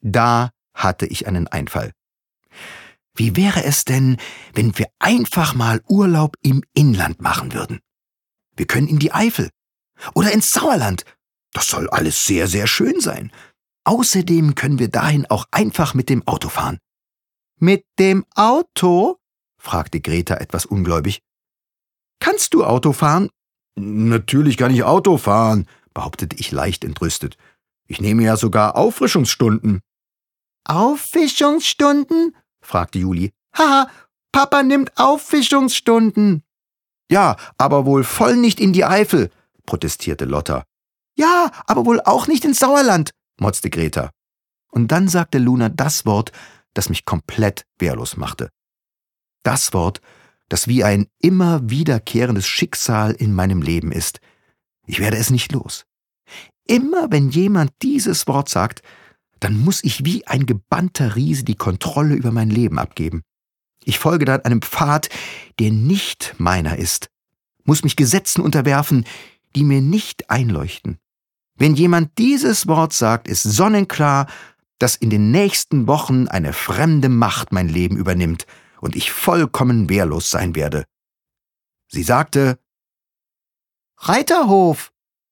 Da hatte ich einen Einfall. Wie wäre es denn, wenn wir einfach mal Urlaub im Inland machen würden? Wir können in die Eifel oder ins Sauerland. Das soll alles sehr, sehr schön sein. Außerdem können wir dahin auch einfach mit dem Auto fahren. »Mit dem Auto?« fragte Greta etwas ungläubig. »Kannst du Auto fahren?« »Natürlich kann ich Auto fahren«, behauptete ich leicht entrüstet. »Ich nehme ja sogar Auffrischungsstunden.« »Auffrischungsstunden?« fragte Juli. »Haha, Papa nimmt Auffrischungsstunden.« »Ja, aber wohl voll nicht in die Eifel«, protestierte Lotta. »Ja, aber wohl auch nicht ins Sauerland«, motzte Greta. Und dann sagte Luna das Wort, das mich komplett wehrlos machte. Das Wort, das wie ein immer wiederkehrendes Schicksal in meinem Leben ist. Ich werde es nicht los. Immer wenn jemand dieses Wort sagt, dann muss ich wie ein gebannter Riese die Kontrolle über mein Leben abgeben. Ich folge dann einem Pfad, der nicht meiner ist, muss mich Gesetzen unterwerfen, die mir nicht einleuchten. Wenn jemand dieses Wort sagt, ist sonnenklar, dass in den nächsten Wochen eine fremde Macht mein Leben übernimmt und ich vollkommen wehrlos sein werde. Sie sagte: »Reiterhof!«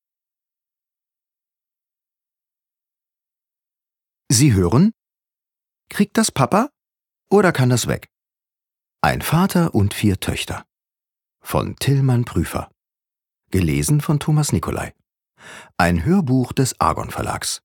Sie hören: Kriegt das Papa oder kann das weg? Ein Vater und 4 Töchter. Von Tillmann Prüfer. Gelesen von Thomas Nicolai. Ein Hörbuch des Argon Verlags.